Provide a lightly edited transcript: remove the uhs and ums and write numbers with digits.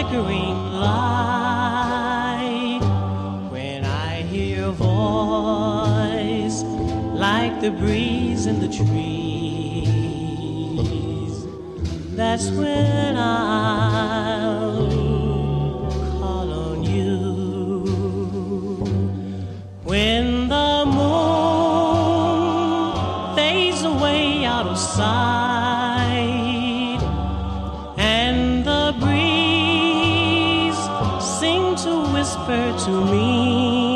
flickering light, when I hear your voice like the breeze in the trees, that's when I'll call on you. When the moon fades away out of sight and the breeze sing to whisper to me